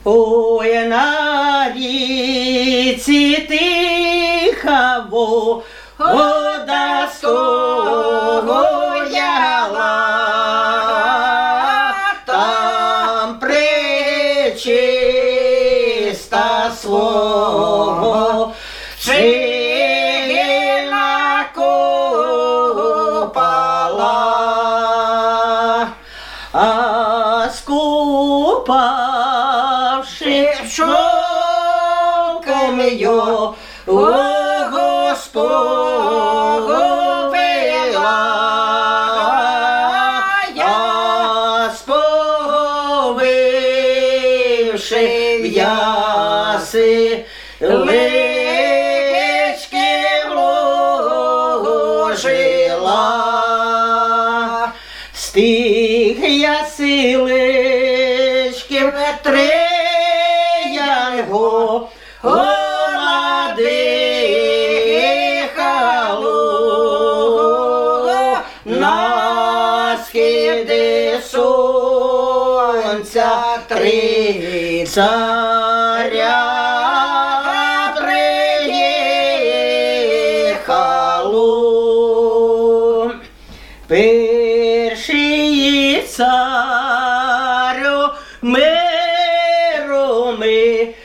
Ой, на ріці Тихаво, вода стояла, там пречиста свого сина купала, а скупавши шовком його, я сповивши в яси, лички вложила, з тих ясиличків триянго дихало на схиди сонця три царя приїхало. Перший царю мироми,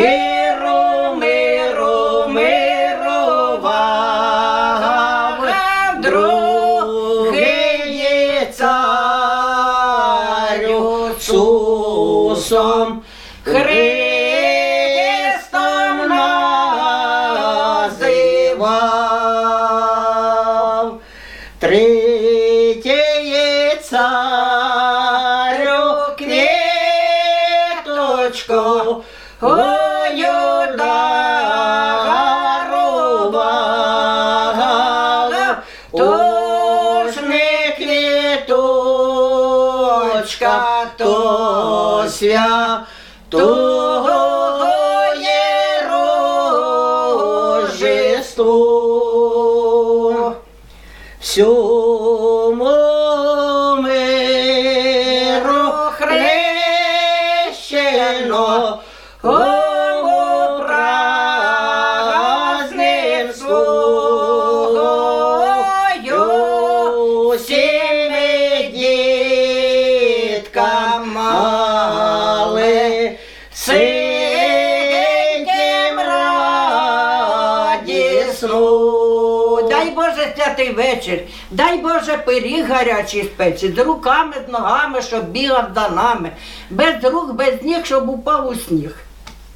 другий царю Сусом Христом називав, третій царю квіточку дарував, тож не квіточка, то святого є Рождество. Всьому миру хрещено, усім діткам мали синьким радісну. Дай Боже святий вечір, дай Боже пиріг гарячий з печі, з руками, з ногами, щоб бігав за нами, без рук, без ніг, щоб упав у сніг.